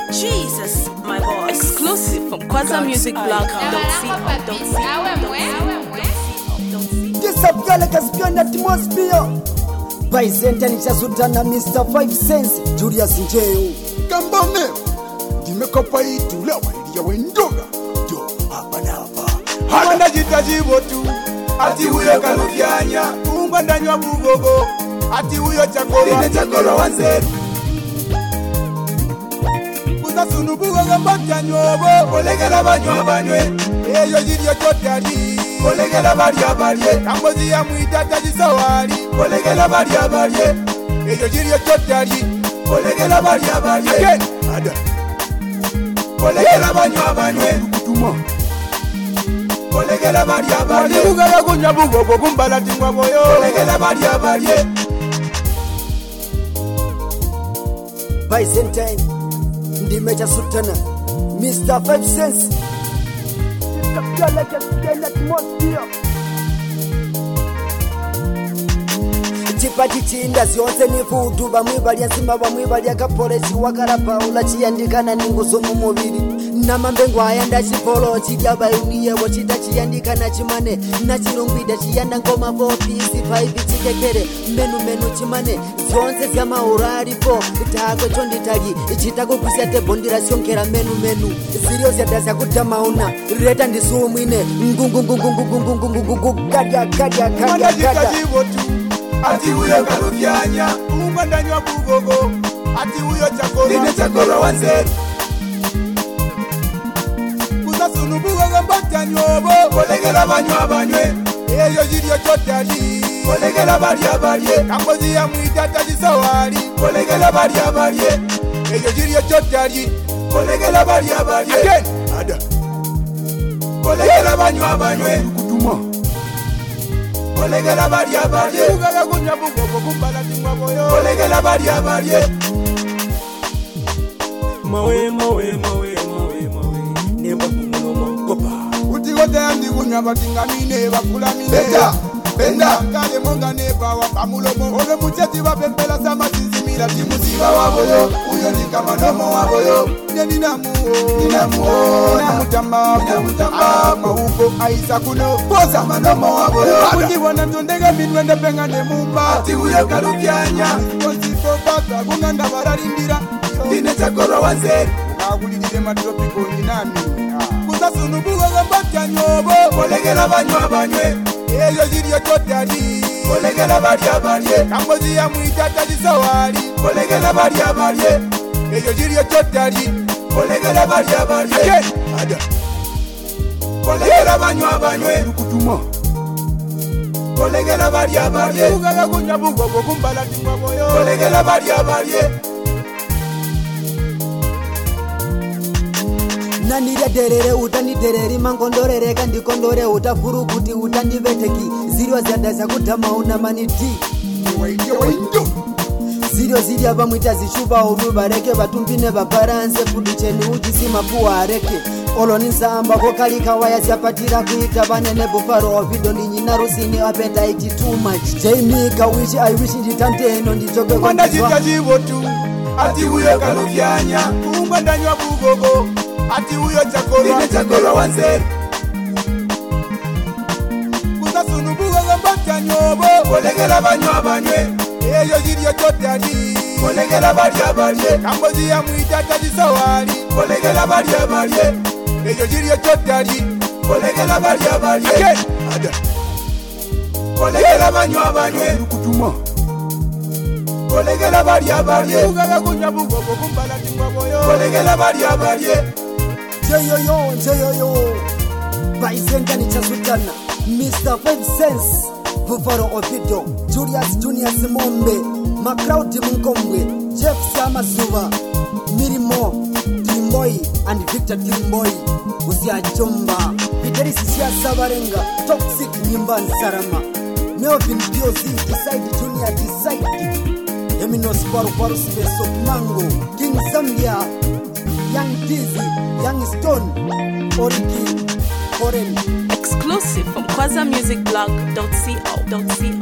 Jesus, my boss. Exclusive from QuazaMusicBlog.co.za. Disappear kaspion atmosphere. Byzantine chasutana Mr. 5 cents Julius Njeo. Kambame dimekopa itula waliya wendoga jo hapa na hapa hana jitajibo tu ati huyo kaluvyanya ungwa ndanywa bugogo ati huyo chakolo wanze kusasunu bugogo mbatanyobo olegela banywa banywe eyo jiriyo chotali olegela barya kambozi ya muitata jisawali olegela barya eyo jiriyo chotali olegela barya again ada olegela banywa banywe kutuma olegela barya ugala kunya bugogo kumbala tingwa boyo olegela barya Byzantine ndime chasutana Mr. 5 cents. Disappear kaspion atmosphere. Chipachichinda zionse nifudu bamwe bali nzima bamwe bali akapole chiwakala paula chiyandikana ninguzo mu mubiri namambengo ayanda chipolo chidya bayuniye wochita chiyandikana chimane na chilungwida chiyanda ngoma vopisi 5 chikekere menu chimane zionse zya maurari po takwe chonditali ichitako kusia tebondira sionkera menu ziriyo zyadasya kutamauna reta ndisumwine ngungungungungungungungungungungu kadya ati huyo kaluvyanya ungwa ndanywa bugogo ati huyo chakolo wanze kusasunu bugogo mbatanyobo olegela banywa banywe eyo jiriyo chotali olegela barya kambozi ya muitata jisawali olegela barya eyo jiriyo chotali olegela barya again ada olegela banywa banywe kutuma olegela barya ugala kunya bugogo kumbala tingwa boyo olegela barya mawe neba kumuno kopa utigote andi kunya batingamine bakulamine benda kale monga neba wakamulomo ole mucheti bapembela sama tizimira timuziba waboyo uyo ni kama nomo waboyo namutamba mauko aisa kuno poza manomo waboyo akujiwana tondega minwende penga nemumba ati uyo kaluvyanya kosipo kata kunganda bararindira ine chakolo wanze akulidire matropiko nyinami kusasunu bugogo mbatanyobo olegela banywa banywe eyo jiriyo chotali olegela barya kambozi ya muitata jisawali olegela barya eyo jiriyo chotali olegela barya again ada olegela banywa banywe kutuma olegela barya ugala kunya bugogo kumbala tingwa boyo olegela barya nanire derere utanidereri mangondorere kandikondore utafurukuti utandiveteki ziriyo zyadasya kutamauna maniti waindo ziriyo zirya bamwita zishuba oru bareke batumbine babaranse fudu cheni uchisima puwa areke oloni nsamba kokalika waya syapatira kuita banene bufaro ovido ndinyina rusini appetite too much jaimika wish I wish nditanteno ndichoke kwanda chitajibo tu ati huyo kaluvyanya ungwa ndanywa bugogo ati huyo chakolo wanze kusasunu bugogo mbatanyobo olegela banywa banywe eyo jiriyo chotali olegela barya kambozi ya muitata jisawali olegela barya eyo jiriyo chotali olegela barya again ada olegela banywa banywe kutuma olegela barya ugala kunya bugogo kumbala tingwa boyo olegela barya Jeyoyo Byzantine chasutana Mr. 5 cents Buffalo Ovido Julius Mombe Macrowd Munkombwe Jeff Samazuva Mirimo Timboy and Victor Timboy Usia Chomba Videris Sia Sabarenga Toxic Nimban Sarama Melvin POC Decide Eminos Paru Speso Mango King Zambia Young Dizzy Young Stone Oriki Foreign Exclusive from QuazaMusicBlog.co.za.